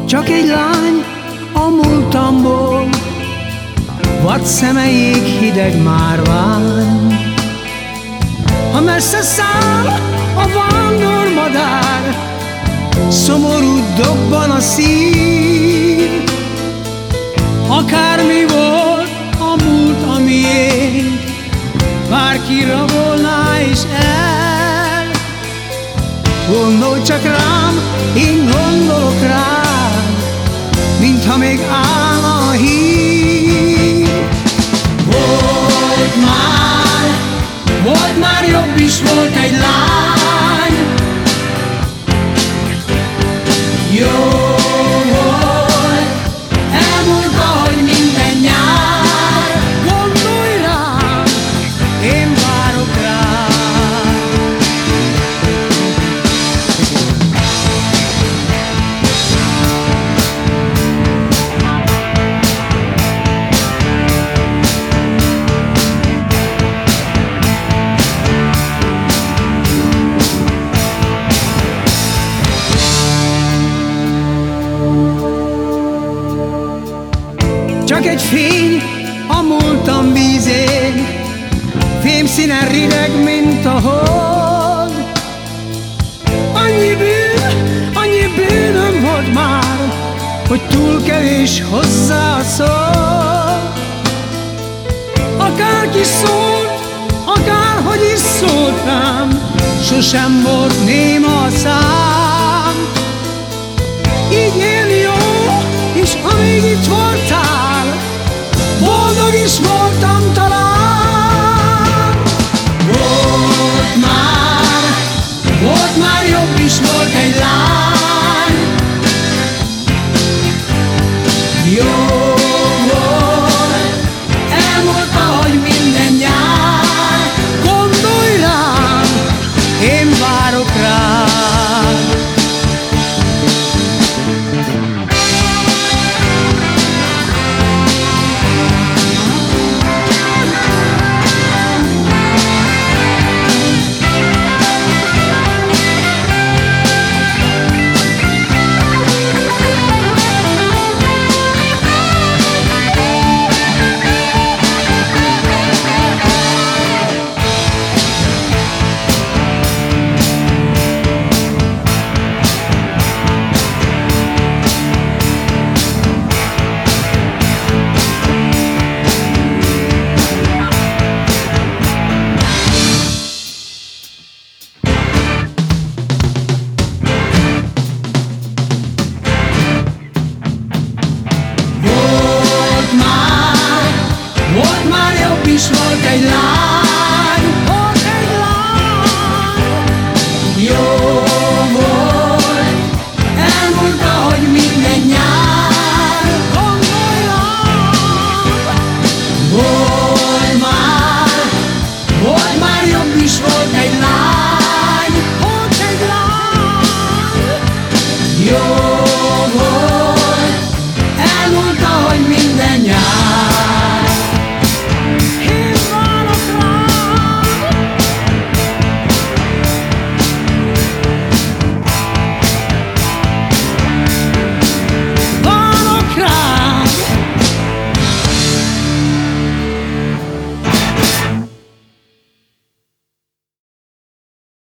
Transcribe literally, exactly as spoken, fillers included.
Csak egy lány a múltamból, vad szeme jéghideg márvány. Ha messze száll a vándormadár, szomorú dobban a szív. Akármi volt a múlt, a miénk, bárki rabolná is el. Gondolj csak rám, én gondolok rád, mintha még állna a hív. Volt már, volt már jobb is, volt egy lány. Jó volt, elmúlt, ahogy minden nyár. Gondolj rám, én várok rád. Csak egy fény a múltam vízén, fémszínen rideg, mint a hold. Annyi bűn, annyi bűnöm volt már, hogy túl kevés hozzá a szó. Akárki szólt, akárhogy is szólt rám, sosem volt néma a szám.